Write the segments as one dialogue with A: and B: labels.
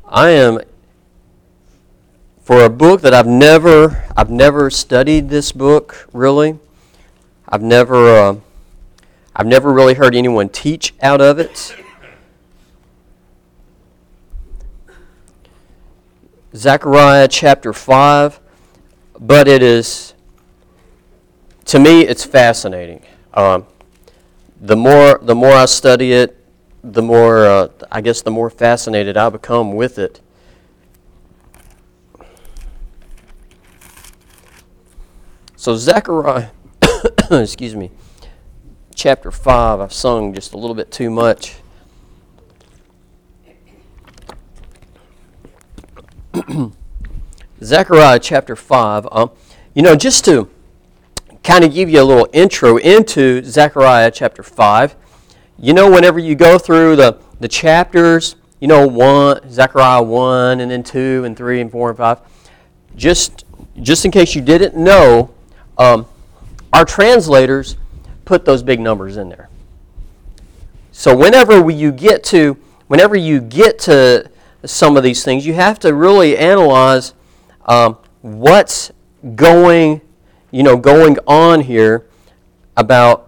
A: I am for a book that I've never studied this book really. I've never really heard anyone teach out of it. Zechariah chapter 5, but it is, to me, it's fascinating. The more I study it, the more fascinated I become with it. So Zechariah, excuse me, chapter 5, I've sung just a little bit too much. Zechariah chapter 5, just to kind of give you a little intro into Zechariah chapter 5, whenever you go through the chapters, Zechariah 1 and then 2 and 3 and 4 and 5, just in case you didn't know, our translators put those big numbers in there. So whenever you get to some of these things, you have to really analyze what's going on here about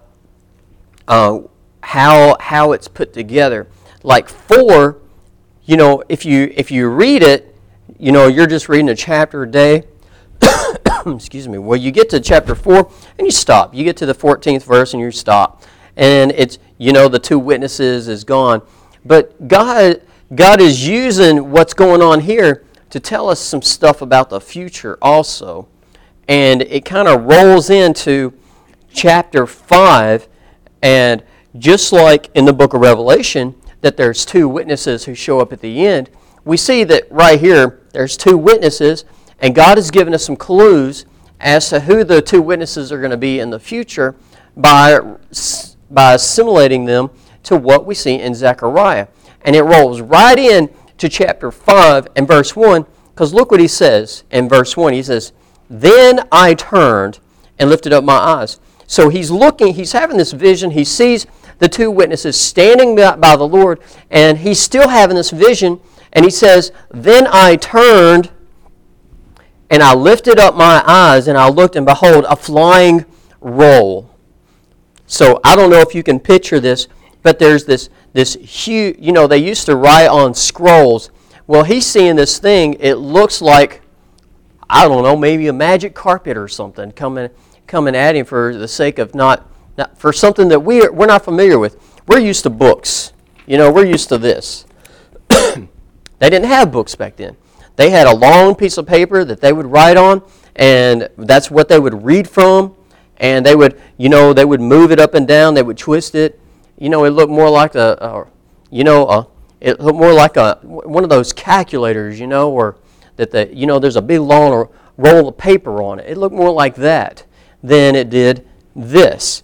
A: how it's put together. Like 4, if you read it, you're just reading a chapter a day. Excuse me. Well, you get to chapter 4 and you stop. You get to the 14th verse and you stop. And it's, the 2 witnesses is gone. But God is using what's going on here to tell us some stuff about the future also. And it kind of rolls into chapter 5. And just like in the book of Revelation, that there's 2 witnesses who show up at the end, we see that right here there's 2 witnesses. And God has given us some clues as to who the 2 witnesses are going to be in the future by assimilating them to what we see in Zechariah. And it rolls right in to chapter 5 and verse 1, because look what he says in verse 1. He says, "Then I turned and lifted up my eyes." So he's having this vision. He sees the 2 witnesses standing by the Lord, and he's still having this vision. And he says, "Then I turned and I lifted up my eyes, and I looked, and behold, a flying roll." So I don't know if you can picture this, but there's this huge, they used to write on scrolls. Well, he's seeing this thing. It looks like, I don't know, maybe a magic carpet or something coming at him for the sake of not for something that we're not familiar with. We're used to books. We're used to this. They didn't have books back then. They had a long piece of paper that they would write on, and that's what they would read from. And they would move it up and down. They would twist it. It looked more like it looked more like one of those calculators, or that there's a big long roll of paper on it. It looked more like that than it did this.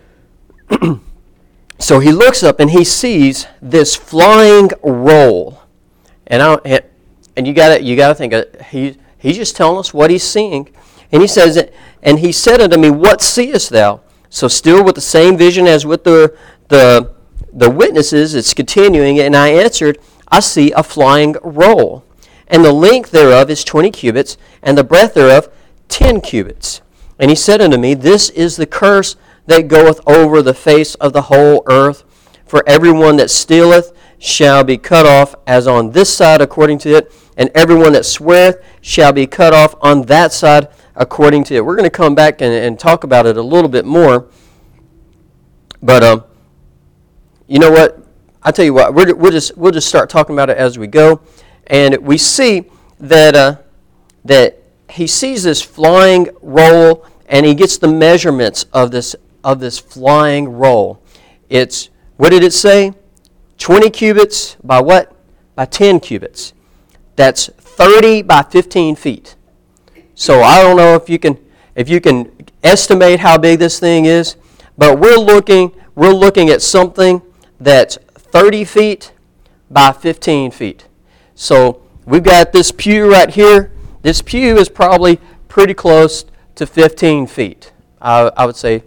A: So he looks up and he sees this flying roll, and you got to think he's just telling us what he's seeing. And he says, "And he said unto me, What seest thou?" So still with the same vision as with the witnesses, it's continuing. And I answered, "I see a flying roll, and the length thereof is 20 cubits, and the breadth thereof 10 cubits. And he said unto me, This is the curse that goeth over the face of the whole earth. For everyone that stealeth shall be cut off as on this side according to it, and everyone that sweareth shall be cut off on that side according to it." We're going to come back and talk about it a little bit more. But you know what? I tell you what, we'll just start talking about it as we go, and we see that he sees this flying roll, and he gets the measurements of this flying roll. It's, what did it say? 20 cubits by what? By 10 cubits. That's 30 by 15 feet. So I don't know if you can estimate how big this thing is, but we're looking at something that's 30 feet by 15 feet. So we've got this pew right here. This pew is probably pretty close to 15 feet. I would say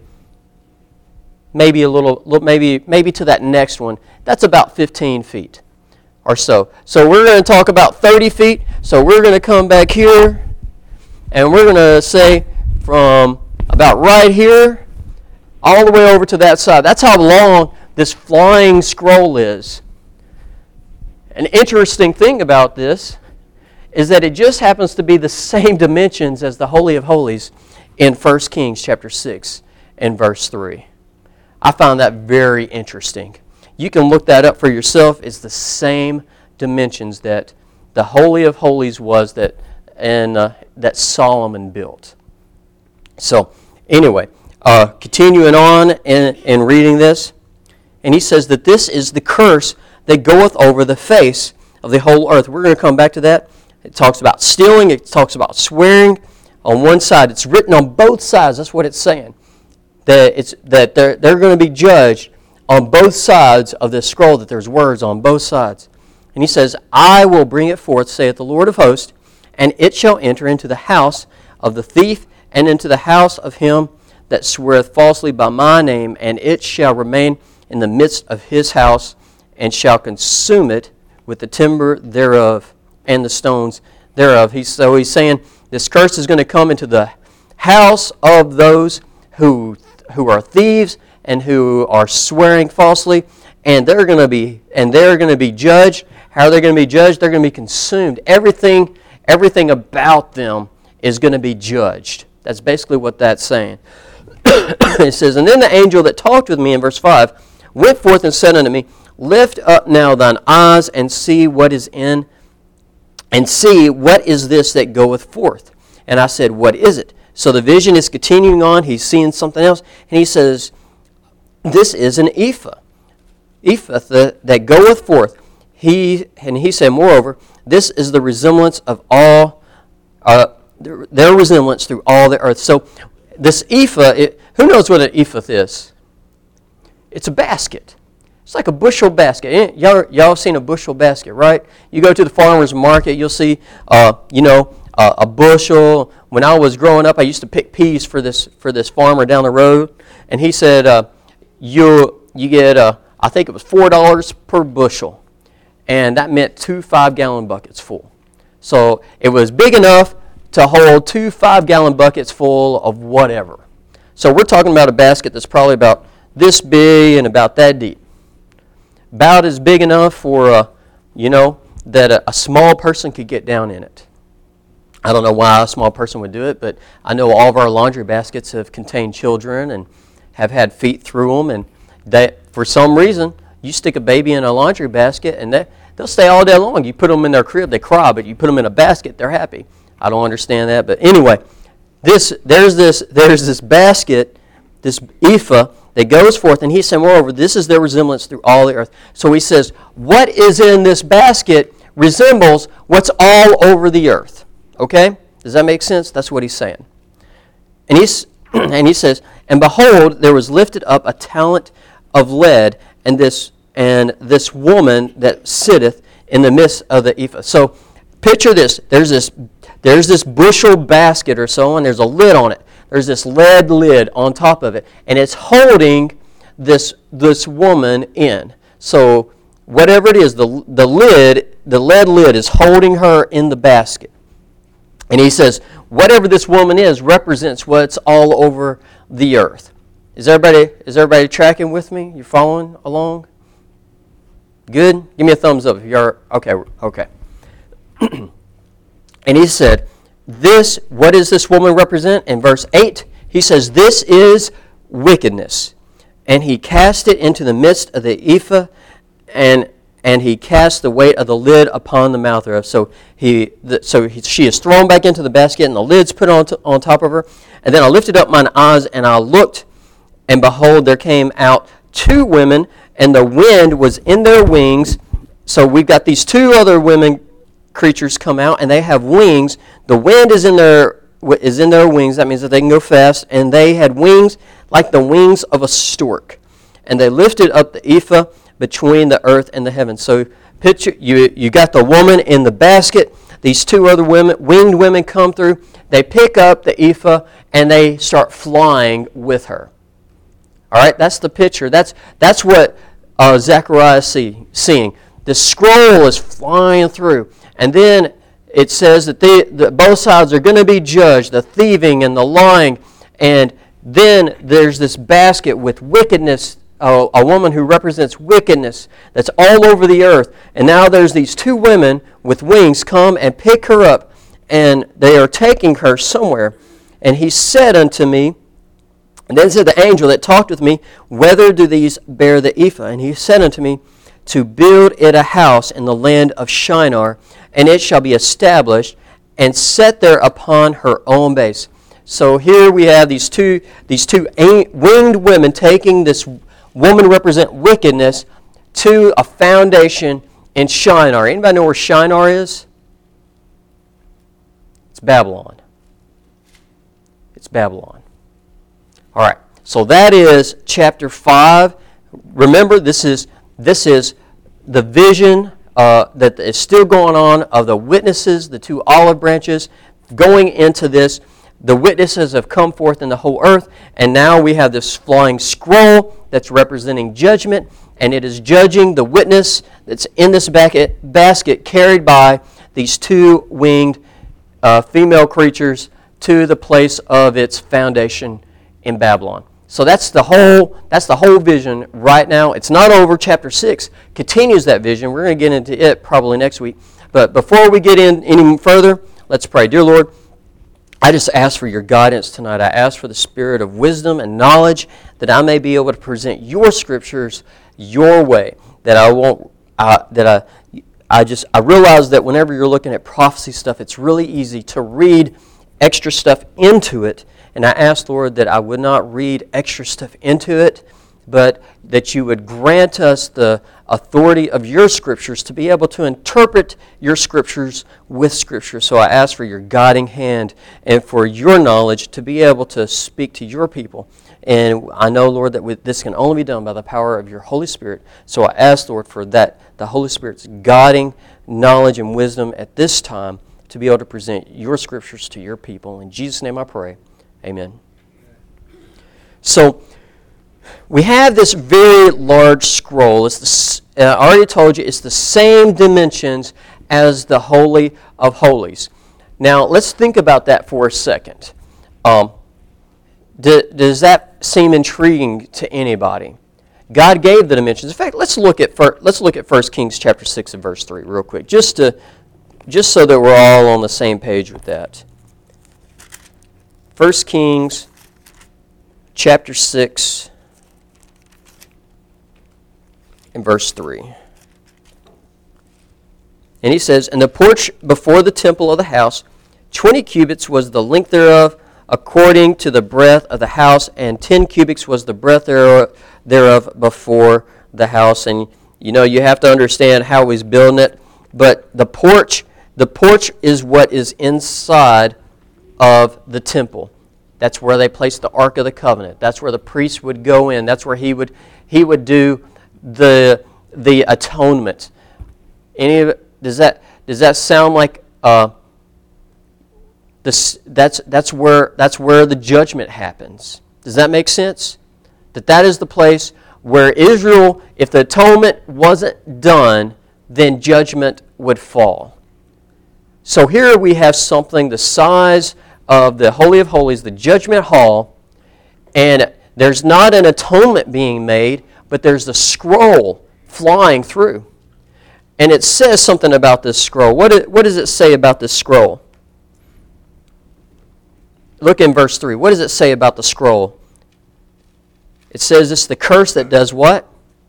A: maybe a little, maybe to that next one. That's about 15 feet. or so. So we're going to talk about 30 feet. So we're going to come back here, and we're going to say from about right here all the way over to that side. That's how long this flying scroll is. An interesting thing about this is that it just happens to be the same dimensions as the Holy of Holies in 1 Kings chapter 6 and verse 3. I found that very interesting. You can look that up for yourself. It's the same dimensions that the Holy of Holies was that Solomon built. So anyway, continuing on in reading this, and he says that this is the curse that goeth over the face of the whole earth. We're going to come back to that. It talks about stealing. It talks about swearing. On one side, it's written on both sides. That's what it's saying. That they're going to be judged on both sides of this scroll, that there's words on both sides. And he says, I will bring it forth, saith the Lord of hosts, and it shall enter into the house of the thief, and into the house of him that sweareth falsely by my name, and it shall remain in the midst of his house, and shall consume it with the timber thereof and the stones thereof. So he's saying this curse is going to come into the house of those who are thieves and who are swearing falsely, and they're going to be judged. How are they going to be judged? They're going to be consumed. Everything about them is going to be judged. That's basically what that's saying. It says, and then the angel that talked with me in verse 5 went forth and said unto me, lift up now thine eyes and see what is this that goeth forth. And I said, what is it? So the vision is continuing on. He's seeing something else. And he says, this is an ephah that goeth forth. He said, moreover, this is the resemblance of all, their resemblance through all the earth. So this ephah, who knows what an ephah is? It's a basket. It's like a bushel basket. Y'all seen a bushel basket, right? You go to the farmer's market, you'll see, a bushel. When I was growing up, I used to pick peas for this farmer down the road, and he said, you get, I think it was $4 per bushel, and that meant 2 5-gallon buckets full. So it was big enough to hold 2 5-gallon buckets full of whatever. So we're talking about a basket that's probably about this big and about that deep. About as big enough for, that a small person could get down in it. I don't know why a small person would do it, but I know all of our laundry baskets have contained children and have had feet through them, and that for some reason, you stick a baby in a laundry basket and they'll stay all day long. You put them in their crib, they cry, but you put them in a basket, they're happy. I don't understand that, but anyway, there's this basket, this ephah, that goes forth, and he said, moreover, this is their resemblance through all the earth. So he says, what is in this basket resembles what's all over the earth. Okay? Does that make sense? That's what he's saying. And he says, and behold, there was lifted up a talent of lead, and this woman that sitteth in the midst of the ephah. So picture this. There's this bushel basket or so, and there's a lid on it. There's this lead lid on top of it, and it's holding this woman in. So whatever it is, the lead lid is holding her in the basket. And he says, whatever this woman is represents what's all over the earth. Is everybody tracking with me? You following along? Good? Give me a thumbs up if you're okay. And he said, what does this woman represent? In verse 8, he says, this is wickedness. And he cast it into the midst of the ephah, and he cast the weight of the lid upon the mouth thereof. So she is thrown back into the basket, and the lid's put on top of her. And then I lifted up mine eyes, and I looked, and behold, there came out 2 women, and the wind was in their wings. So we've got these 2 other women creatures come out, and they have wings. The wind is in their wings. That means that they can go fast. And they had wings like the wings of a stork. And they lifted up the ephah between the earth and the heavens. So picture, you got the woman in the basket. These 2 other winged women come through. They pick up the ephah, and they start flying with her. All right, that's the picture. That's what Zechariah is seeing. the scroll is flying through. And then it says that both sides are going to be judged, the thieving and the lying. And then there's this basket with wickedness, a woman who represents wickedness that's all over the earth. And now there's these two women with wings come and pick her up, and they are taking her somewhere. And he said unto me, and then said the angel that talked with me, Whether do these bear the ephah? And he said unto me, To build it a house in the land of Shinar, and it shall be established, and set there upon her own base. So here we have these two winged women taking this woman represent wickedness to a foundation in Shinar. Anybody know where Shinar is? It's Babylon. It's Babylon. All right, so that is chapter 5. Remember, this is the vision that is still going on of the witnesses, the two olive branches, going into this. The witnesses have come forth in the whole earth, and now we have this flying scroll that's representing judgment, and it is judging the witness that's in this basket carried by these two winged female creatures to the place of its foundation in Babylon. So that's the whole vision right now. It's not over. Chapter 6 continues that vision. We're going to get into it probably next week. But before we get in any further, let's pray. Dear Lord, I just ask for your guidance tonight. I ask for the spirit of wisdom and knowledge that I may be able to present your scriptures your way. That I won't. I realize that whenever you're looking at prophecy stuff, it's really easy to read extra stuff into it. And I ask, Lord, that I would not read extra stuff into it, but that you would grant us the authority of your scriptures to be able to interpret your scriptures with scripture. So I ask for your guiding hand and for your knowledge to be able to speak to your people. And I know, Lord, that this can only be done by the power of your Holy Spirit. So I ask, Lord, for that, the Holy Spirit's guiding knowledge and wisdom at this time to be able to present your scriptures to your people. In Jesus' name I pray. Amen. So we have this very large scroll. I already told you it's the same dimensions as the Holy of Holies. Now let's think about that for a second. Does that seem intriguing to anybody? God gave the dimensions. In fact, let's look at 1 Kings chapter 6 and verse 3 real quick, just so that we're all on the same page with that. 1 Kings chapter 6 and verse 3. And he says, And the porch before the temple of the house, 20 cubits was the length thereof, according to the breadth of the house, and 10 cubits was the breadth thereof before the house. And you have to understand how he's building it. But the porch is what is inside of the temple. That's where they placed the Ark of the Covenant. That's where the priest would go in. That's where he would do the atonement. Does that sound like that's where the judgment happens? Does that make sense? That is the place where Israel, if the atonement wasn't done, then judgment would fall. So here we have something the size of the Holy of Holies, the judgment hall, and there's not an atonement being made, but there's the scroll flying through. And it says something about this scroll. What does it say about this scroll? Look in verse 3. What does it say about the scroll? It says it's the curse that does what?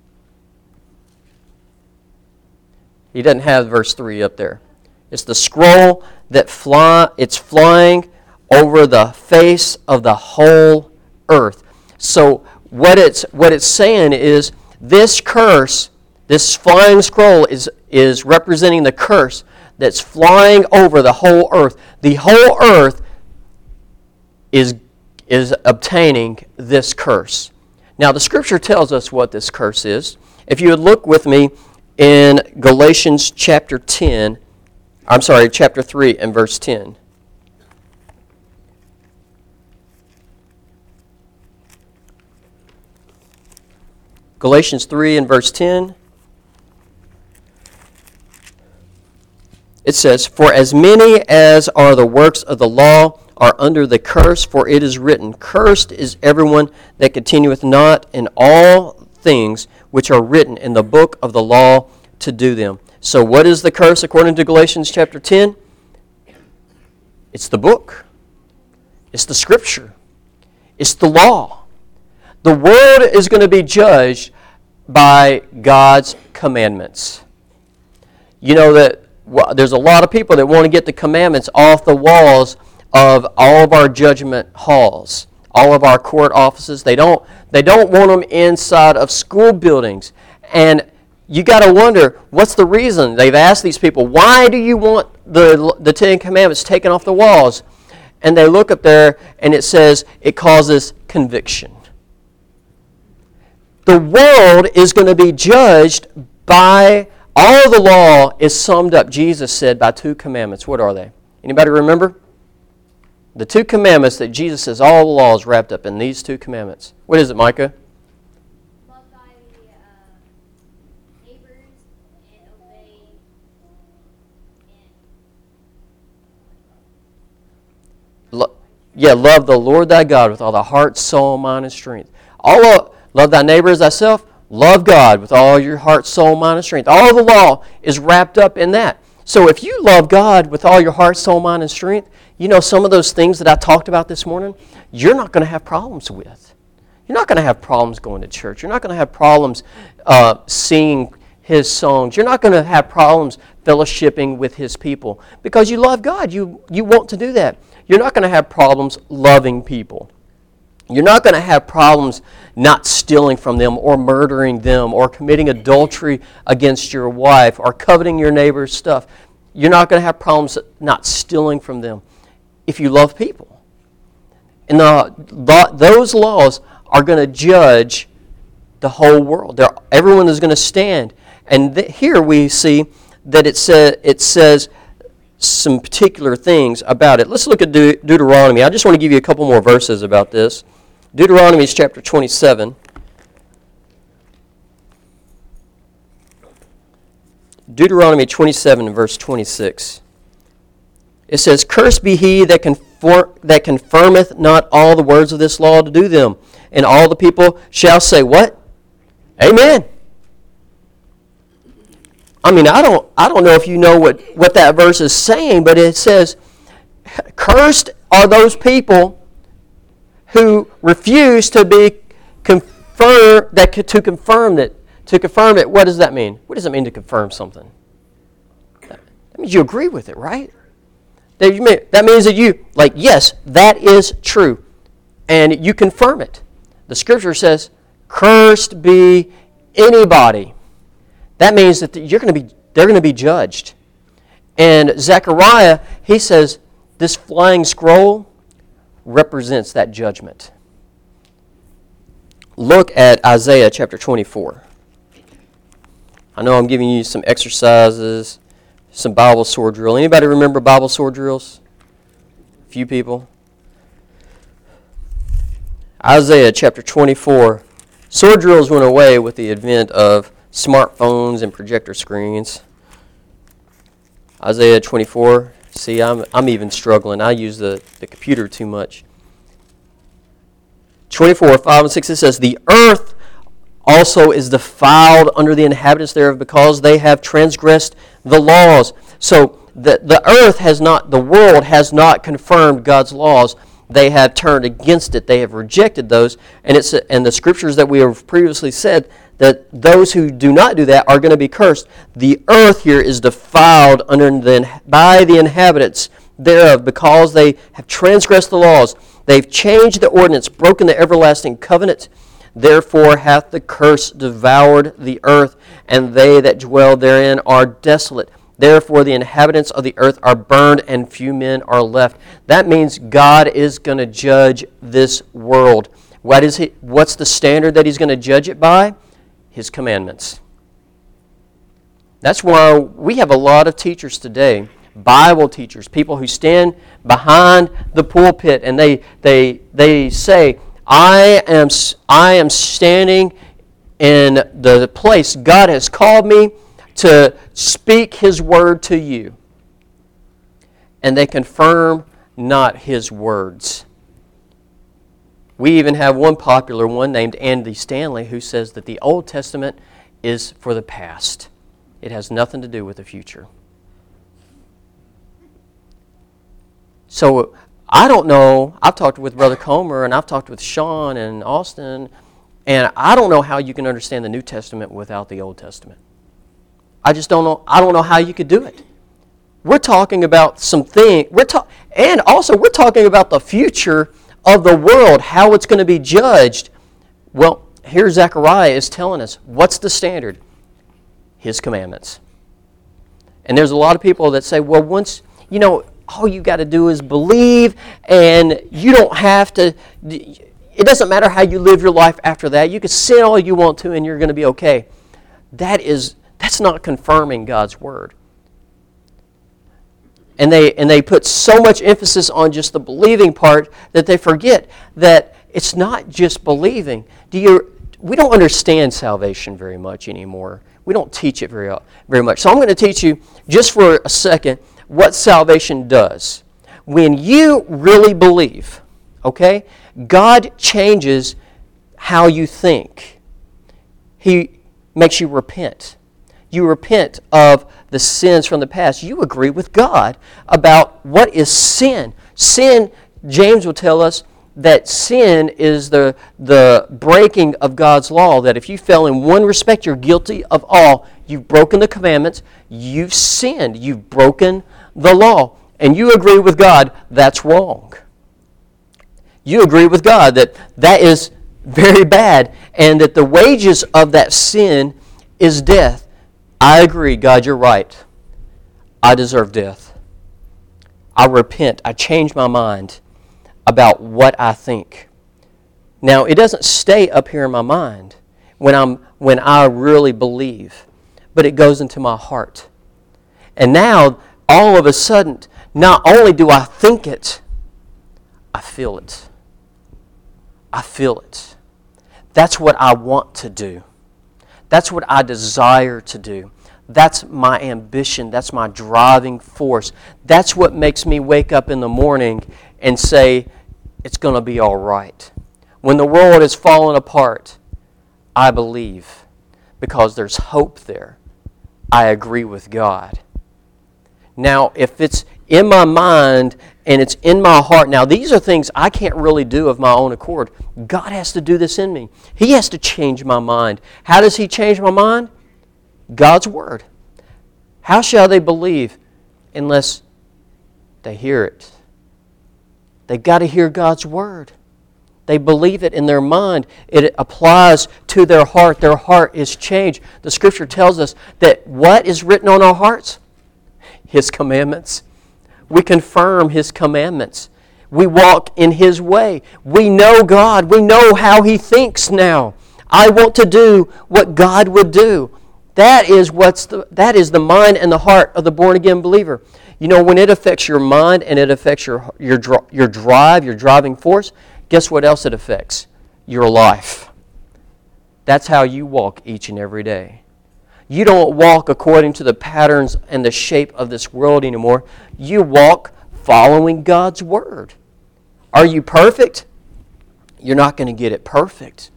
A: He doesn't have verse 3 up there. It's the scroll that it's flying over the face of the whole earth. So what it's saying is this curse, this flying scroll is representing the curse that's flying over the whole earth. The whole earth is obtaining this curse. Now the scripture tells us what this curse is. If you would look with me in Galatians chapter 3 and verse 10. Galatians 3 and verse 10. It says, "For as many as are the works of the law are under the curse, for it is written, Cursed is everyone that continueth not in all things which are written in the book of the law to do them." So what is the curse according to Galatians chapter 10? It's the book. It's the scripture. It's the law. The world is going to be judged by God's commandments. You know that there's a lot of people that want to get the commandments off the walls of all of our judgment halls, all of our court offices. They don't want them inside of school buildings. And you got to wonder, what's the reason? They've asked these people, why do you want the Ten Commandments taken off the walls? And they look up there and it says it causes conviction. The world is going to be judged by, all the law is summed up, Jesus said, by two commandments. What are they? Anybody remember? The two commandments that Jesus says, all the law is wrapped up in these two commandments. What is it, Micah?
B: Love thy neighbors and obey
A: love the Lord thy God with all thy heart, soul, mind, and strength. Love thy neighbor as thyself. Love God with all your heart, soul, mind, and strength. All the law is wrapped up in that. So if you love God with all your heart, soul, mind, and strength, you know some of those things that I talked about this morning, you're not going to have problems with. You're not going to have problems going to church. You're not going to have problems singing His songs. You're not going to have problems fellowshipping with His people because you love God. You want to do that. You're not going to have problems loving people. You're not going to have problems not stealing from them or murdering them or committing adultery against your wife or coveting your neighbor's stuff. You're not going to have problems not stealing from them if you love people. And those laws are going to judge the whole world. Everyone is going to stand. And here we see that it says some particular things about it. Let's look at Deuteronomy. I just want to give you a couple more verses about this. Deuteronomy is chapter 27. Deuteronomy 27 verse 26. It says, "Cursed be he that confirmeth not all the words of this law to do them. And all the people shall say," what? Amen. I mean, I don't know if you know what that verse is saying, but it says, cursed are those people who refuse to be confirmed, to confirm it. What does that mean? What does it mean to confirm something? That means you agree with it, right? That means that you, yes, that is true. And you confirm it. The scripture says, cursed be anybody. That means that they're going to be judged. And Zechariah, he says, this flying scroll represents that judgment. Look at Isaiah chapter 24. I know I'm giving you some exercises, some Bible sword drill. Anybody remember Bible sword drills? A few people. Isaiah chapter 24. Sword drills went away with the advent of smartphones and projector screens. Isaiah 24. See, I'm even struggling. I use the computer too much. 24, 5 and 6, it says, "The earth also is defiled under the inhabitants thereof, because they have transgressed the laws." So the world has not confirmed God's laws. They have turned against it. They have rejected those. And the scriptures that we have previously said, that those who do not do that are going to be cursed. The earth here is defiled by the inhabitants thereof, because they have transgressed the laws. They've changed the ordinance, broken the everlasting covenant. Therefore hath the curse devoured the earth, and they that dwell therein are desolate. Therefore the inhabitants of the earth are burned, and few men are left. That means God is going to judge this world. What's the standard that He's going to judge it by? His commandments. That's why we have a lot of teachers today, Bible teachers, people who stand behind the pulpit and they say, I am standing in the place God has called me to speak His word to you. and they confirm not His words. We even have one popular one named Andy Stanley who says that the Old Testament is for the past. It has nothing to do with the future. So I don't know. I've talked with Brother Comer and I've talked with Sean and Austin, and I don't know how you can understand the New Testament without the Old Testament. I just don't know. I don't know how you could do it. We're talking about something. And also we're talking about the future of the world, how it's going to be judged. Well, here Zechariah is telling us, what's the standard? His commandments. And there's a lot of people that say, well, once, all you got to do is believe, and you don't have to, it doesn't matter how you live your life after that. You can sin all you want to, and you're going to be okay. That's not confirming God's Word. And they put so much emphasis on just the believing part that they forget that it's not just believing. We don't understand salvation very much anymore. We don't teach it very much. So I'm going to teach you just for a second what salvation does. When you really believe, okay, God changes how you think. He makes you repent. You repent of the sins from the past. You agree with God about what is sin. Sin, James will tell us, that sin is the breaking of God's law, that if you fell in one respect, you're guilty of all. You've broken the commandments. You've sinned. You've broken the law. And you agree with God, that's wrong. You agree with God that that is very bad and that the wages of that sin is death. I agree, God, you're right. I deserve death. I repent. I change my mind about what I think. Now, it doesn't stay up here in my mind when I really believe, but it goes into my heart. And now, all of a sudden, not only do I think it, I feel it. I feel it. That's what I want to do. That's what I desire to do. That's my ambition. That's my driving force. That's what makes me wake up in the morning and say, it's going to be all right. When the world is falling apart, I believe because there's hope there. I agree with God. Now, if it's in my mind and it's in my heart, now these are things I can't really do of my own accord. God has to do this in me. He has to change my mind. How does He change my mind? God's Word. How shall they believe unless they hear it? They've got to hear God's Word. They believe it in their mind. It applies to their heart. Their heart is changed. The Scripture tells us that what is written on our hearts? His commandments. We confirm His commandments. We walk in His way. We know God. We know how He thinks now. I want to do what God would do. That is the mind and the heart of the born-again believer. When it affects your mind and it affects your drive, your driving force, guess what else it affects? Your life. That's how you walk each and every day. You don't walk according to the patterns and the shape of this world anymore. You walk following God's Word. Are you perfect? You're not going to get it perfect.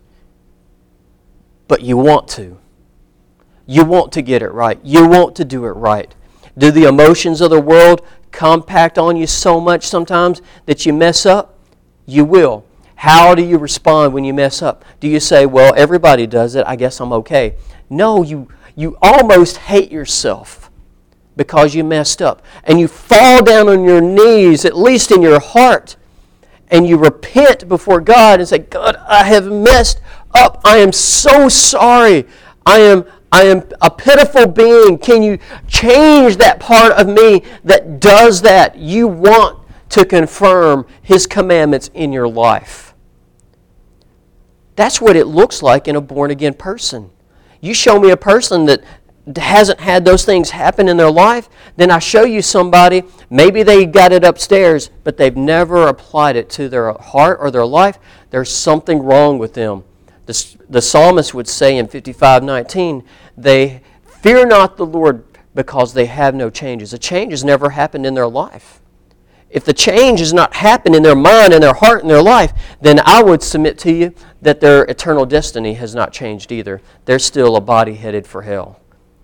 A: But you want to. You want to get it right. You want to do it right. Do the emotions of the world compact on you so much sometimes that you mess up? You will. How do you respond when you mess up? Do you say, well, everybody does it, I guess I'm okay? No, you almost hate yourself because you messed up. And you fall down on your knees, at least in your heart, and you repent before God and say, God, I have messed up. I am so sorry. I am a pitiful being. Can you change that part of me that does that? You want to confirm His commandments in your life. That's what it looks like in a born-again person. You show me a person that hasn't had those things happen in their life, then I show you somebody, maybe they got it upstairs, but they've never applied it to their heart or their life. There's something wrong with them. The psalmist would say in 55:19, they fear not the Lord because they have no changes. A change has never happened in their life. if the change has not happened in their mind and their heart and their life, then I would submit to you that their eternal destiny has not changed either. They're still a body headed for hell.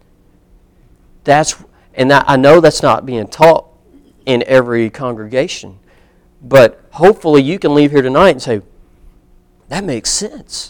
A: I know that's not being taught in every congregation, but hopefully you can leave here tonight and say, that makes sense.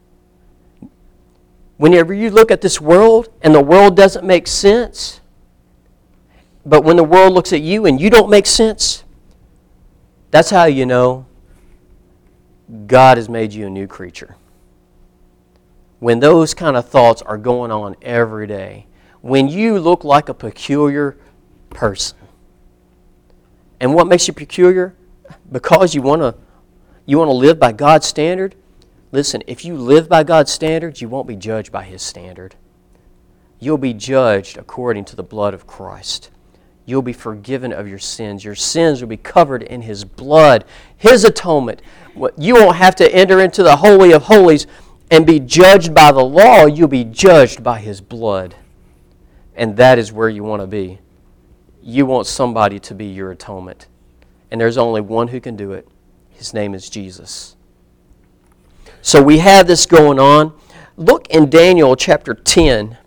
A: Whenever you look at this world and the world doesn't make sense, but when the world looks at you and you don't make sense, that's how you know God has made you a new creature. When those kind of thoughts are going on every day, when you look like a peculiar person. And what makes you peculiar? Because you want to live by God's standard. Listen, if you live by God's standards, you won't be judged by His standard. You'll be judged according to the blood of Christ. You'll be forgiven of your sins. Your sins will be covered in His blood, His atonement. You won't have to enter into the Holy of Holies and be judged by the law. You'll be judged by His blood. And that is where you want to be. You want somebody to be your atonement. And there's only one who can do it. His name is Jesus. So we have this going on. Look in Daniel chapter 10.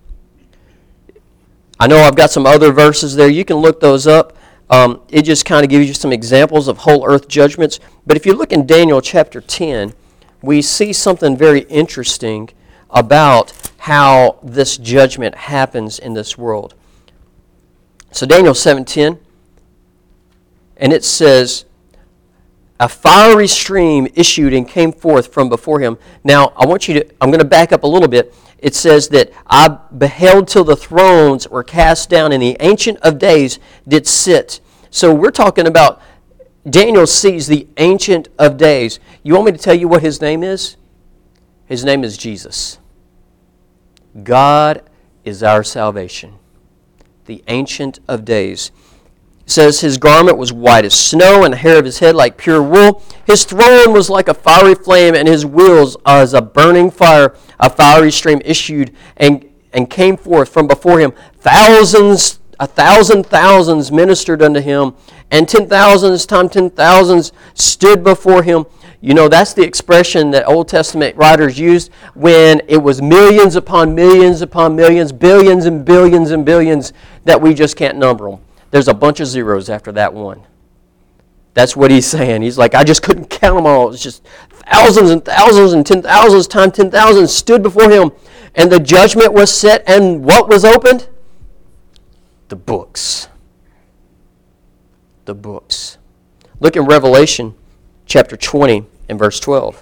A: I know I've got some other verses there. You can look those up. It just kind of gives you some examples of whole earth judgments. But if you look in Daniel chapter 10, we see something very interesting about how this judgment happens in this world. So Daniel 7:10, and it says, a fiery stream issued and came forth from before him. Now, I'm going to back up a little bit. It says that I beheld till the thrones were cast down, and the Ancient of Days did sit. So we're talking about Daniel sees the Ancient of Days. You want me to tell you what his name is? His name is Jesus. God is our salvation. The Ancient of Days. It says his garment was white as snow, and the hair of his head like pure wool. His throne was like a fiery flame, and his wheels as a burning fire. A fiery stream issued and came forth from before him. Thousands, 1,000,000 ministered unto him, and 10,000s times 10,000s stood before him. You know, that's the expression that Old Testament writers used when it was millions upon millions upon millions, billions and billions and billions that we just can't number them. There's a bunch of zeros after that one. That's what he's saying. He's like, I just couldn't count them all. It's just thousands and thousands and 10,000s times 10,000s stood before him. And the judgment was set, and what was opened? The books. The books. Look in Revelation chapter 20 and verse 12.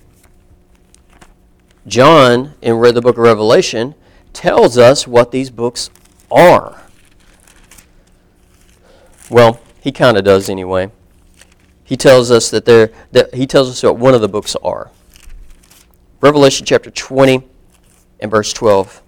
A: John, in the book of Revelation, tells us what these books are. Well, he kind of does anyway. He tells us he tells us what one of the books are. Revelation chapter 20 and verse 12.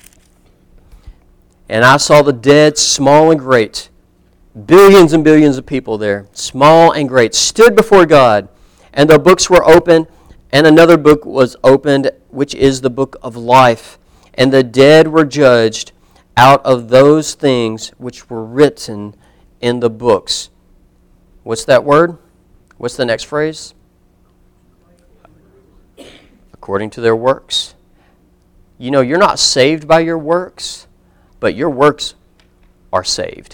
A: And I saw the dead, small and great, billions and billions of people there, small and great, stood before God, and the books were opened, and another book was opened, which is the book of life. And the dead were judged out of those things which were written in the books. What's that word? What's the next phrase? According to their works. You know, you're not saved by your works, but your works are saved.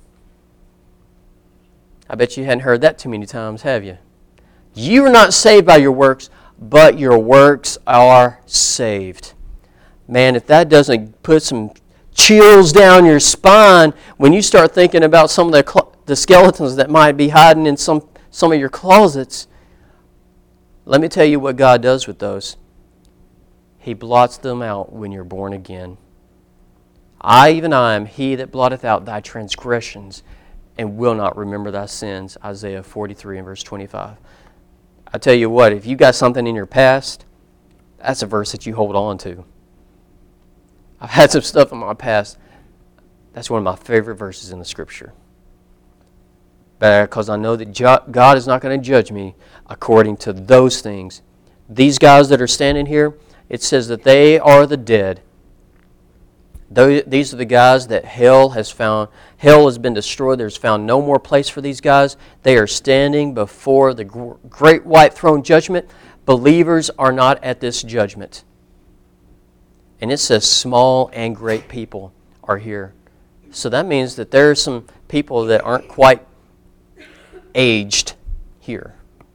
A: I bet you hadn't heard that too many times, have you? You are not saved by your works, but your works are saved. Man, if that doesn't put some chills down your spine when you start thinking about some of the skeletons that might be hiding in some of your closets, let me tell you what God does with those. He blots them out when you're born again. I, even I, am he that blotteth out thy transgressions and will not remember thy sins. Isaiah 43 and verse 25. I tell you what, if you got something in your past, that's a verse that you hold on to. I've had some stuff in my past. That's one of my favorite verses in the Scripture. Because I know that God is not going to judge me according to those things. These guys that are standing here, it says that they are the dead. These are the guys that hell has been destroyed. There's found no more place for these guys. They are standing before the great white throne judgment. Believers are not at this judgment. And it says small and great people are here. So that means that there are some people that aren't quite aged here.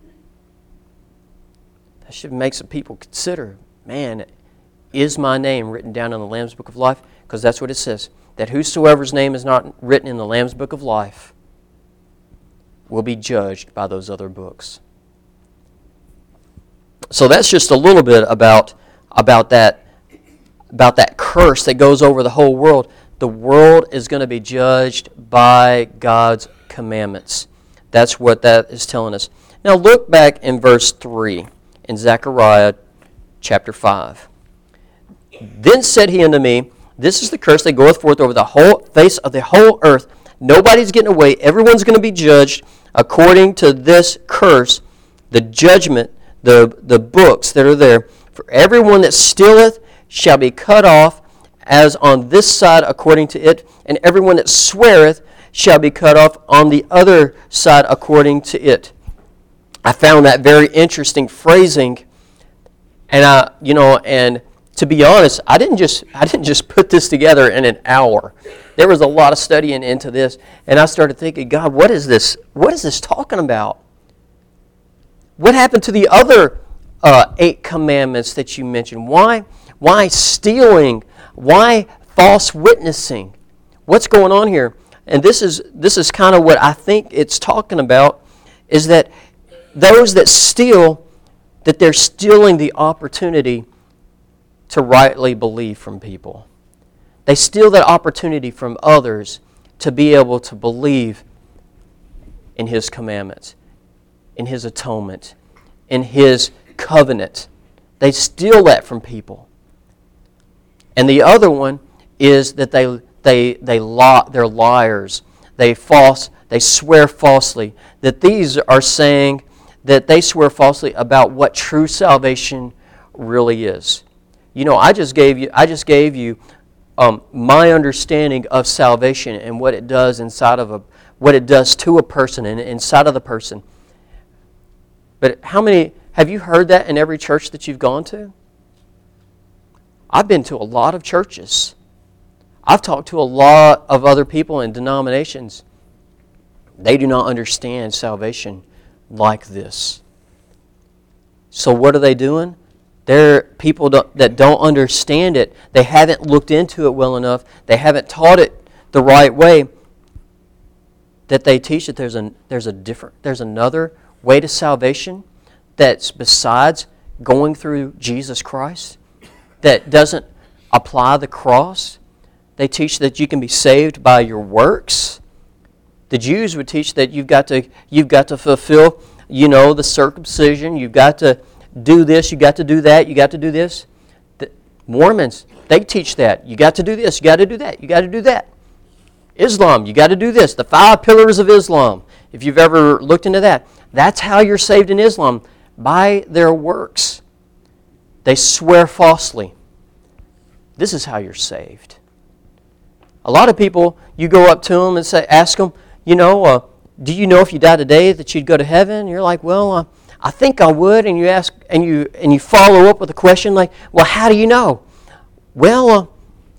A: That should make some people consider, man, is my name written down in the Lamb's Book of Life? Because that's what it says, that whosoever's name is not written in the Lamb's Book of Life will be judged by those other books. So that's just a little bit about that curse that goes over the whole world. The world is going to be judged by God's commandments. That's what that is telling us. Now look back in verse 3 in Zechariah chapter 5. Then said he unto me, this is the curse that goeth forth over the whole face of the whole earth. Nobody's getting away. Everyone's going to be judged according to this curse, the judgment, the books that are there. For everyone that stealeth shall be cut off, as on this side according to it, and everyone that sweareth shall be cut off on the other side according to it. I found that very interesting phrasing, and to be honest, I didn't just put this together in an hour. There was a lot of studying into this, and I started thinking, God, what is this? What is this talking about? What happened to the other 8 commandments that you mentioned? Why stealing? Why false witnessing? What's going on here? And this is kind of what I think it's talking about, is that those that steal, that they're stealing the opportunity to rightly believe from people. They steal that opportunity from others to be able to believe in His commandments, in His atonement, in His covenant. They steal that from people. And the other one is that they're liars. They swear falsely. That these are saying that they swear falsely about what true salvation really is. You know, I just gave you my understanding of salvation and what it does what it does to a person and inside of the person. But how many have you heard that in every church that you've gone to? I've been to a lot of churches. I've talked to a lot of other people in denominations. They do not understand salvation like this. So what are they doing? They're people that don't understand it. They haven't looked into it well enough. They haven't taught it the right way. That they teach that there's another way to salvation that's besides going through Jesus Christ, that doesn't apply the cross. They teach that you can be saved by your works. The Jews would teach that you've got to fulfill, the circumcision. You've got to do this. You got to do that. You got to do this. The Mormons, they teach that you got to do this. You got to do that. You got to do that. Islam, you got to do this. The 5 pillars of Islam. If you've ever looked into that, that's how you're saved in Islam, by their works. They swear falsely. This is how you're saved. A lot of people, you go up to them and ask them, do you know if you die today that you'd go to heaven? And you're like, well, I think I would. And you ask, and you follow up with a question like, well, how do you know? Well,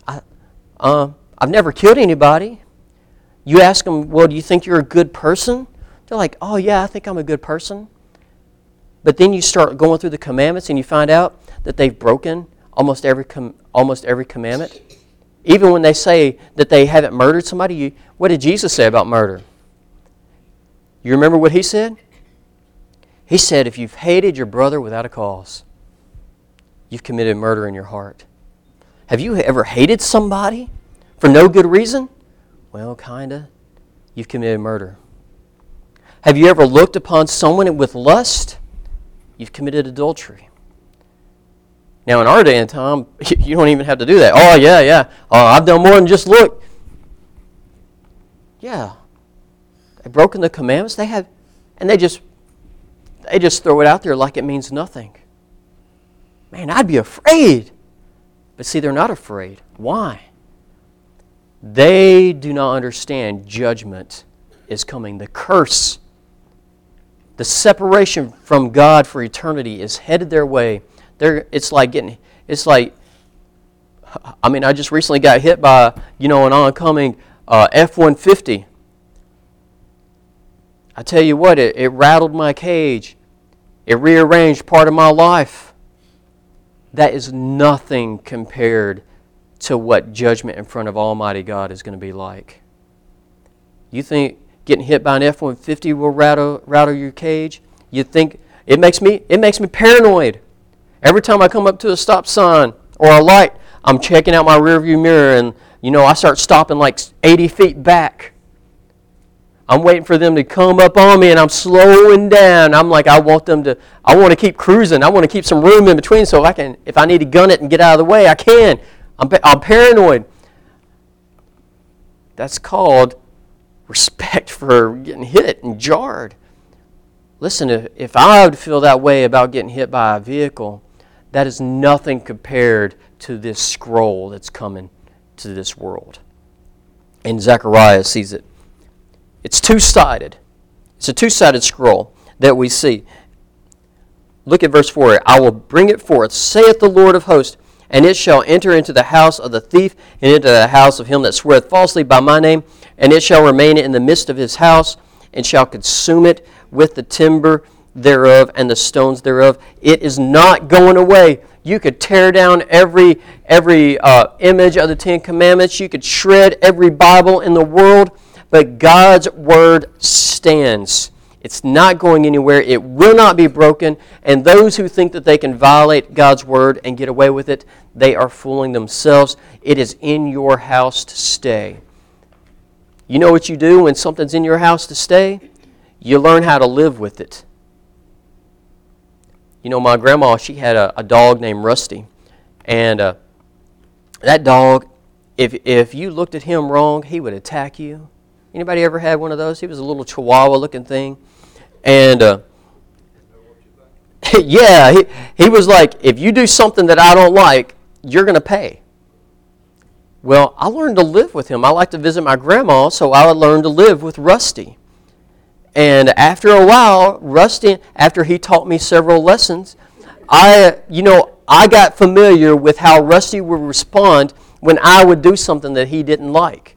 A: I've never killed anybody. You ask them, well, do you think you're a good person? They're like, oh yeah, I think I'm a good person. But then you start going through the commandments and you find out that they've broken almost every commandment. Even when they say that they haven't murdered somebody, what did Jesus say about murder? You remember what He said? He said, if you've hated your brother without a cause, you've committed murder in your heart. Have you ever hated somebody for no good reason? Well, kinda. You've committed murder. Have you ever looked upon someone with lust? You've committed adultery. Now, in our day and time, you don't even have to do that. Oh, yeah. Oh, I've done more than just look. Yeah. They've broken the commandments. And they just throw it out there like it means nothing. Man, I'd be afraid. But see, they're not afraid. Why? They do not understand judgment is coming. The curse, the separation from God for eternity is headed their way. I just recently got hit by, an oncoming F-150. I tell you what, it rattled my cage. It rearranged part of my life. That is nothing compared to what judgment in front of Almighty God is going to be like. You think getting hit by an F-150 will rattle your cage? You think it makes me paranoid. Every time I come up to a stop sign or a light, I'm checking out my rearview mirror and I start stopping like 80 feet back. I'm waiting for them to come up on me and I'm slowing down. I'm like, I want to keep cruising. I want to keep some room in between so if I need to gun it and get out of the way, I can. I'm paranoid. That's called respect for getting hit and jarred. Listen, if I would feel that way about getting hit by a vehicle, that is nothing compared to this scroll that's coming to this world. And Zechariah sees it. It's two-sided. It's a two-sided scroll that we see. Look at verse 4. I will bring it forth, saith the Lord of hosts, and it shall enter into the house of the thief, and into the house of him that sweareth falsely by my name, and it shall remain in the midst of his house, and shall consume it with the timber thereof and the stones thereof. It is not going away. You could tear down every image of the Ten Commandments. You could shred every Bible in the world, but God's Word stands. It's not going anywhere. It will not be broken. And those who think that they can violate God's Word and get away with it, they are fooling themselves. It is in your house to stay. You know what you do when something's in your house to stay? You learn how to live with it. My grandma, she had a dog named Rusty. And that dog, if you looked at him wrong, he would attack you. Anybody ever had one of those? He was a little chihuahua-looking thing. And, yeah, he was like, if you do something that I don't like, you're going to pay. Well, I learned to live with him. I like to visit my grandma, so I would learn to live with Rusty. And after a while, Rusty, after he taught me several lessons, I got familiar with how Rusty would respond when I would do something that he didn't like.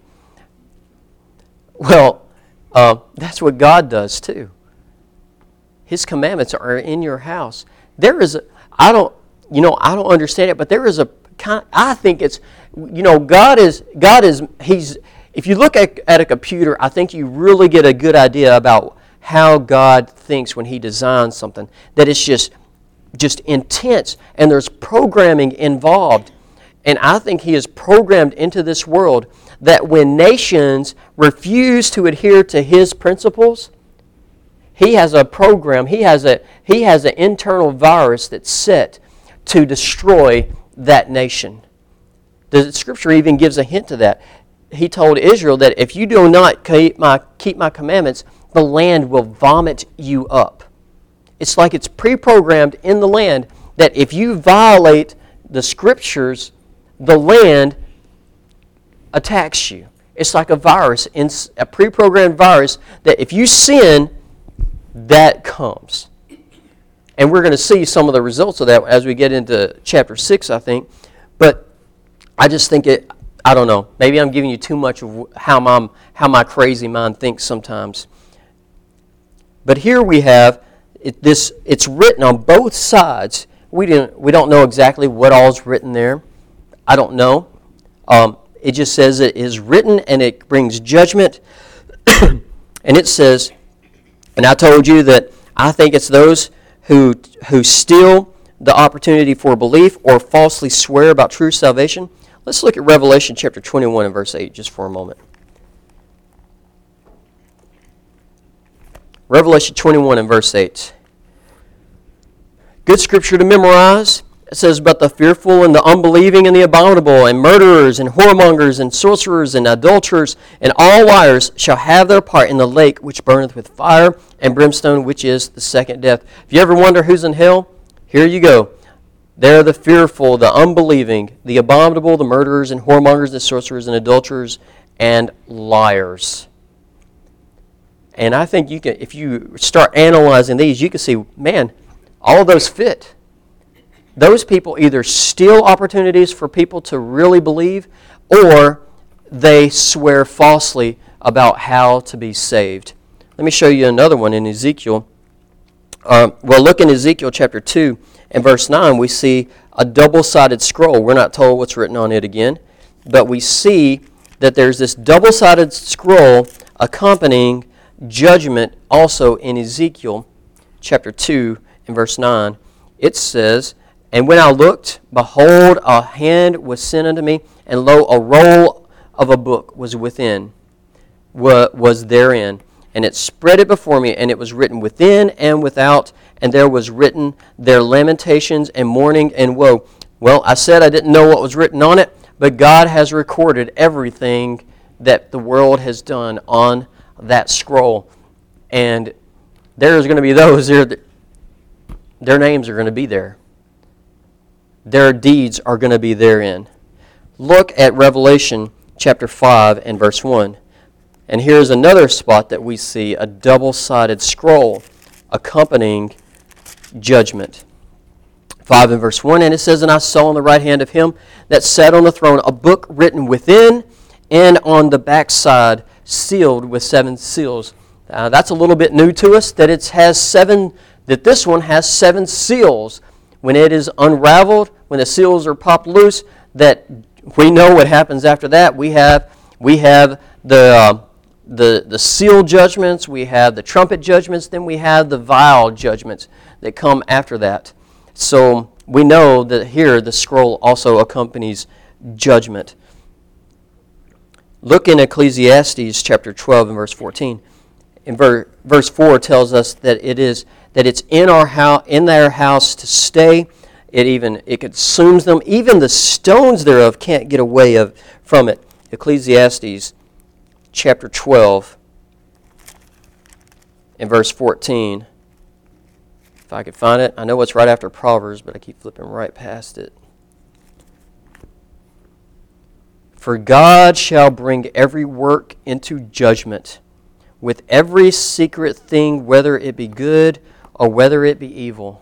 A: Well, that's what God does too. His commandments are in your house. I don't understand it, but there is I think it's, God is, if you look at a computer, I think you really get a good idea about how God thinks when He designs something. That it's just intense, and there's programming involved. And I think He is programmed into this world that when nations refuse to adhere to His principles, He has a program, He has an internal virus that's set to destroy that nation. The Scripture even gives a hint to that. He told Israel that if you do not keep my commandments, the land will vomit you up. It's like it's pre-programmed in the land that if you violate the Scriptures, the land attacks you. It's like a virus, a pre-programmed virus, that if you sin, that comes. And we're going to see some of the results of that as we get into chapter 6, I think. But I just think I don't know. Maybe I'm giving you too much of how my crazy mind thinks sometimes. But here we have it's written on both sides. We don't know exactly what all's written there. I don't know. It just says it is written and it brings judgment. And it says, and I told you that I think it's those who steal the opportunity for belief or falsely swear about true salvation. Let's look at Revelation chapter 21 and verse 8 just for a moment. Revelation 21 and verse 8. Good scripture to memorize. It says, but the fearful and the unbelieving and the abominable and murderers and whoremongers and sorcerers and adulterers and all liars shall have their part in the lake which burneth with fire and brimstone, which is the second death. If you ever wonder who's in hell, here you go. They're the fearful, the unbelieving, the abominable, the murderers and whoremongers, the sorcerers and adulterers and liars. And I think you can, if you start analyzing these, you can see, man, all of those fit. Those people either steal opportunities for people to really believe, or they swear falsely about how to be saved. Let me show you another one in Ezekiel. Look in Ezekiel chapter 2 and verse 9. We see a double-sided scroll. We're not told what's written on it again, but we see that there's this double-sided scroll accompanying judgment also in Ezekiel chapter 2 and verse 9. It says, "And when I looked, behold, a hand was sent unto me, and lo, a roll of a book was therein. And it spread it before me, and it was written within and without, and there was written their lamentations and mourning and woe." Well, I said I didn't know what was written on it, but God has recorded everything that the world has done on that scroll. And there's going to be those there, their names are going to be there. Their deeds are going to be therein. Look at Revelation chapter 5 and verse 1. And here's another spot that we see a double-sided scroll accompanying judgment. 5 and verse 1, and it says, "And I saw on the right hand of him that sat on the throne a book written within and on the backside, sealed with 7 seals." That's a little bit new to us, that this one has 7 seals. When it is unraveled, when the seals are popped loose, that we know what happens after that. We have the seal judgments, we have the trumpet judgments, then we have the vial judgments that come after that. So we know that here the scroll also accompanies judgment. Look in Ecclesiastes chapter 12 and verse 14. In verse 4 tells us that it's in their house to stay. It consumes them. Even the stones thereof can't get away from it. Ecclesiastes chapter 12 and verse 14. If I could find it. I know it's right after Proverbs, but I keep flipping right past it. "For God shall bring every work into judgment, with every secret thing, whether it be good or whether it be evil."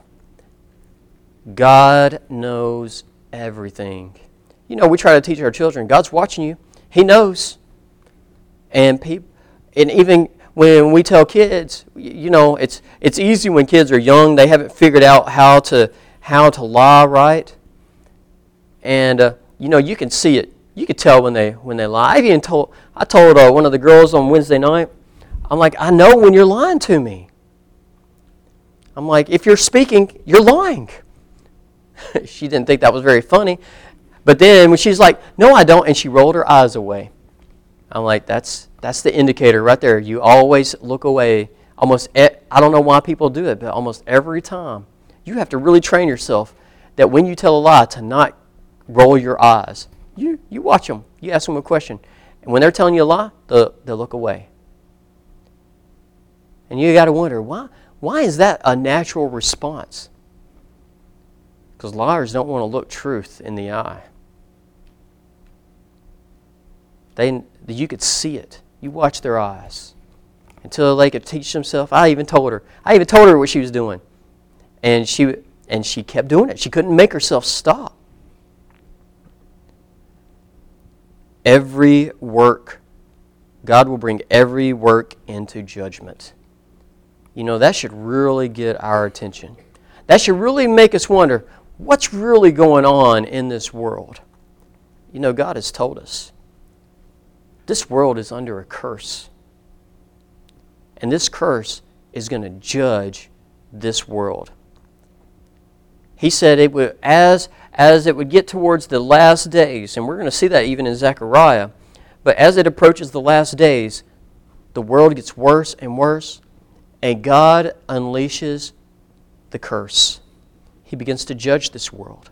A: God knows everything. You know, we try to teach our children, God's watching you. He knows. And even when we tell kids, you know, it's easy when kids are young. They haven't figured out how to lie right. And you know, you can see it. You can tell when they lie. I told one of the girls on Wednesday night, I'm like, "I know when you're lying to me." I'm like, "If you're speaking, you're lying." She didn't think that was very funny. But then when she's like, "No, I don't," and she rolled her eyes away. I'm like, that's the indicator right there. You always look away. I don't know why people do it, but almost every time. You have to really train yourself that when you tell a lie to not roll your eyes. You watch them. You ask them a question. And when they're telling you a lie, they'll look away. And you got to wonder, why is that a natural response? Because liars don't want to look truth in the eye. You could see it. You watch their eyes until they could teach themselves. I even told her what she was doing, and she kept doing it. She couldn't make herself stop. Every work, God will bring every work into judgment. You know, that should really get our attention. That should really make us wonder, what's really going on in this world? You know, God has told us. This world is under a curse. And this curse is going to judge this world. He said it would, as it would get towards the last days, and we're going to see that even in Zechariah, but as it approaches the last days, the world gets worse and worse, and God unleashes the curse. He begins to judge this world.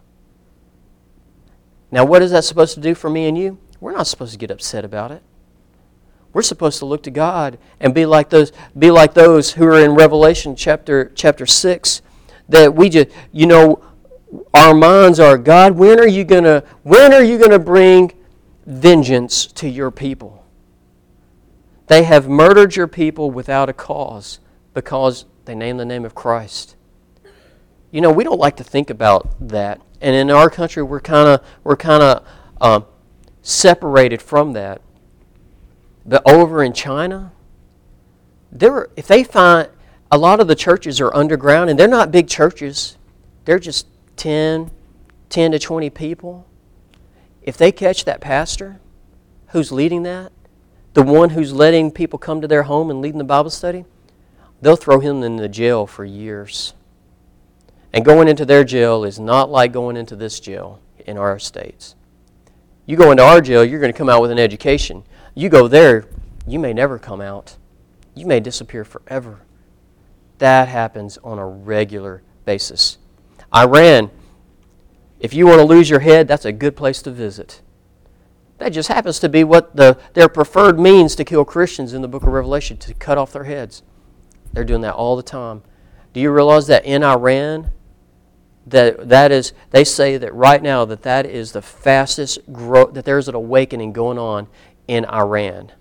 A: Now, what is that supposed to do for me and you? We're not supposed to get upset about it. We're supposed to look to God and be like those who are in Revelation chapter 6, that we just, you know, our minds are, God, when are you gonna bring vengeance to your people? They have murdered your people without a cause because they name the name of Christ. You know, we don't like to think about that, and in our country, we're kind of separated from that. But over in China, if they find a lot of the churches are underground, and they're not big churches, they're just 10 to 20 people. If they catch that pastor who's leading that, the one who's letting people come to their home and leading the Bible study, they'll throw him in the jail for years. And going into their jail is not like going into this jail in our states. You go into our jail, you're going to come out with an education. You go there, you may never come out. You may disappear forever. That happens on a regular basis. Iran, if you want to lose your head, that's a good place to visit. That just happens to be what their preferred means to kill Christians in the book of Revelation, to cut off their heads. They're doing that all the time. Do you realize that in Iran, that is, they say that right now that is the fastest growth, that there's an awakening going on in Iran.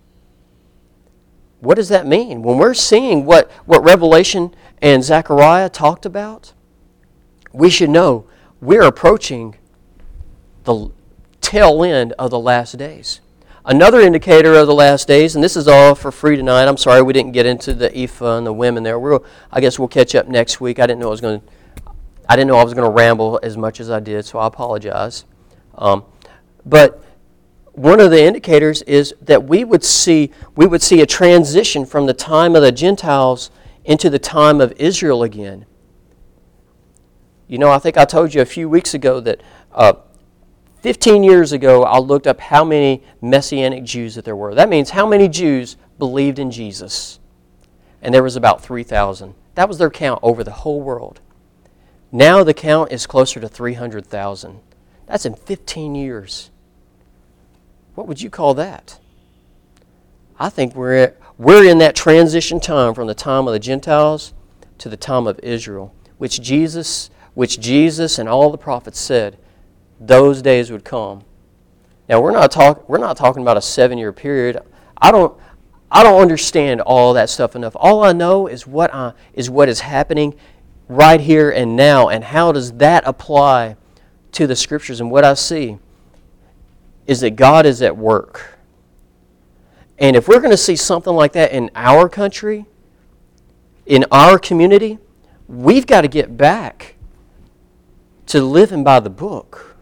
A: What does that mean? When we're seeing what Revelation and Zechariah talked about, we should know we're approaching the tail end of the last days. Another indicator of the last days, and this is all for free tonight. I'm sorry we didn't get into the ephah and the women there. I guess we'll catch up next week. I didn't know I was going to ramble as much as I did, so I apologize. But one of the indicators is that we would see a transition from the time of the Gentiles into the time of Israel again. You know, I think I told you a few weeks ago that 15 years ago, I looked up how many Messianic Jews that there were. That means how many Jews believed in Jesus. And there was about 3,000. That was their count over the whole world. Now the count is closer to 300,000. That's in 15 years. What would you call that? I think we're in that transition time from the time of the Gentiles to the time of Israel, which Jesus and all the prophets said those days would come. Now we're not talking about a 7-year period. I don't understand all that stuff enough. All I know is what is happening right here and now, and how does that apply to the Scriptures. And what I see is that God is at work. And if we're going to see something like that in our country, in our community, we've got to get back to living by the book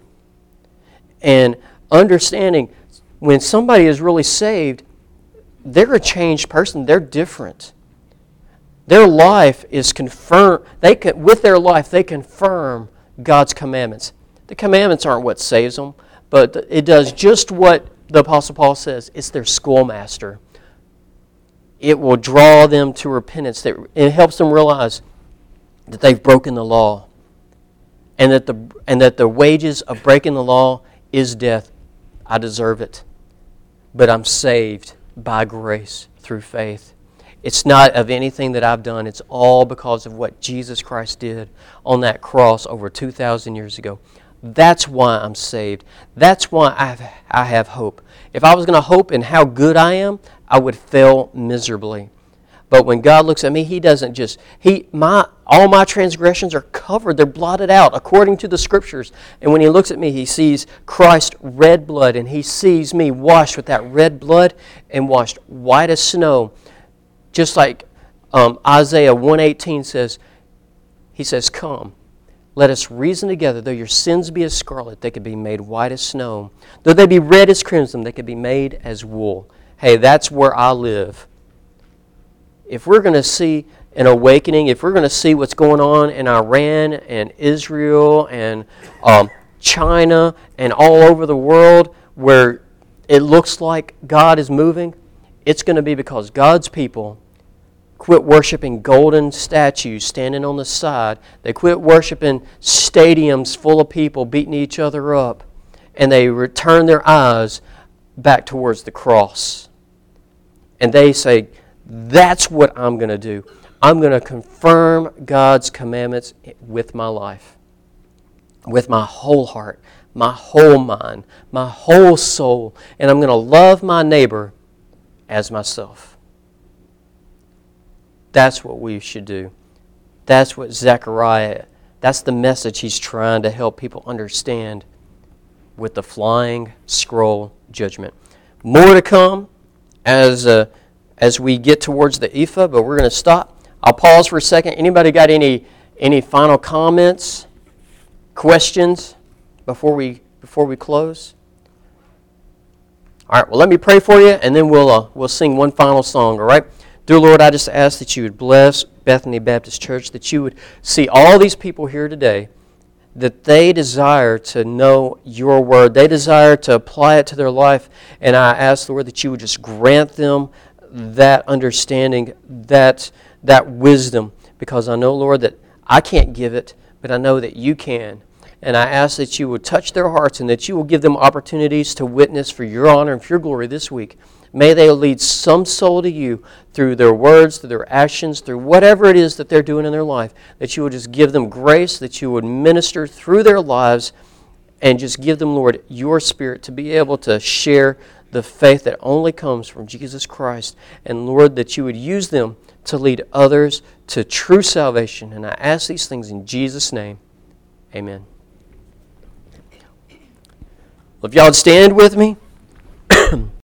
A: and understanding when somebody is really saved, they're a changed person. They're different. Their life is confirmed. With their life, they confirm God's commandments. The commandments aren't what saves them, but it does just what the Apostle Paul says. It's their schoolmaster. It will draw them to repentance. It helps them realize that they've broken the law, and that the wages of breaking the law is death. I deserve it, but I'm saved by grace through faith. It's not of anything that I've done. It's all because of what Jesus Christ did on that cross over 2,000 years ago. That's why I'm saved. That's why I have hope. If I was going to hope in how good I am, I would fail miserably. But when God looks at me, He doesn't just, all my transgressions are covered. They're blotted out according to the Scriptures. And when He looks at me, He sees Christ's red blood, and He sees me washed with that red blood and washed white as snow. Just like Isaiah 1:18 says, He says, "Come, let us reason together. Though your sins be as scarlet, they could be made white as snow. Though they be red as crimson, they could be made as wool." Hey, that's where I live. If we're going to see an awakening, if we're going to see what's going on in Iran and Israel and China and all over the world where it looks like God is moving, it's going to be because God's people quit worshiping golden statues standing on the side. They quit worshiping stadiums full of people beating each other up. And they return their eyes back towards the cross. And they say, that's what I'm going to do. I'm going to confirm God's commandments with my life. with my whole heart, my whole mind, my whole soul, and I'm going to love my neighbor as myself. That's what we should do. That's what Zechariah, that's the message he's trying to help people understand with the flying scroll judgment. More to come as we get towards the ephah, but we're going to stop. I'll pause for a second. Anybody got any final comments, questions before we close? All right, well, let me pray for you, and then we'll sing one final song, all right? Dear Lord, I just ask that you would bless Bethany Baptist Church, that you would see all these people here today, that they desire to know your word. They desire to apply it to their life. And I ask, Lord, that you would just grant them that understanding, that wisdom. Because I know, Lord, that I can't give it, but I know that you can. And I ask that you would touch their hearts and that you will give them opportunities to witness for your honor and for your glory this week. May they lead some soul to you through their words, through their actions, through whatever it is that they're doing in their life, that you would just give them grace, that you would minister through their lives, and just give them, Lord, your Spirit to be able to share the faith that only comes from Jesus Christ. And, Lord, that you would use them to lead others to true salvation. And I ask these things in Jesus' name. Amen. Well, if y'all would stand with me.